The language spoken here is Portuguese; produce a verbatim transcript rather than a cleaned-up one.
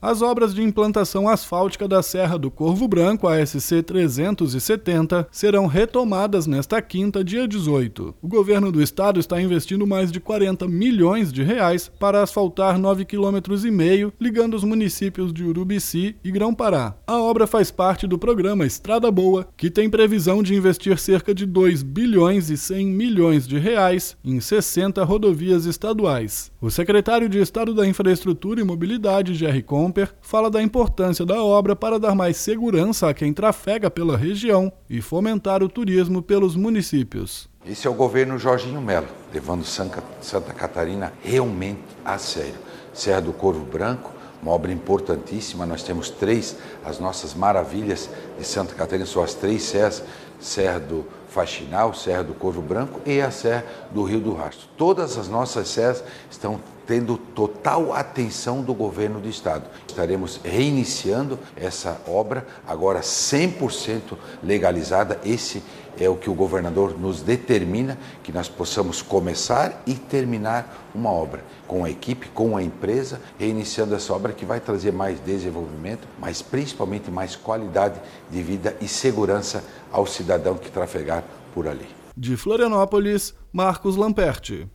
As obras de implantação asfáltica da Serra do Corvo Branco, a S C trezentos e setenta, serão retomadas nesta quinta, dia dezoito. O governo do estado está investindo mais de quarenta milhões de reais para asfaltar nove vírgula cinco quilômetros ligando os municípios de Urubici e Grão-Pará. A obra faz parte do programa Estrada Boa, que tem previsão de investir cerca de dois bilhões e cem milhões de reais em sessenta rodovias estaduais. O secretário de Estado da Infraestrutura e Mobilidade, Gerry Comper, fala da importância da obra para dar mais segurança a quem trafega pela região e fomentar o turismo pelos municípios. Esse é o governo Jorginho Melo, levando Santa Catarina realmente a sério. Serra do Corvo Branco, uma obra importantíssima, nós temos três, as nossas maravilhas de Santa Catarina são as três serras, Serra do Faxinal, Serra do Corvo Branco e a Serra do Rio do Rastro. Todas as nossas serras estão tendo total atenção do governo do estado. Estaremos reiniciando essa obra, agora cem por cento legalizada. Esse é o que o governador nos determina, que nós possamos começar e terminar uma obra com a equipe, com a empresa, reiniciando essa obra que vai trazer mais desenvolvimento, mas principalmente mais qualidade de vida e segurança ao cidadão que trafegar por ali. De Florianópolis, Marcos Lamperti.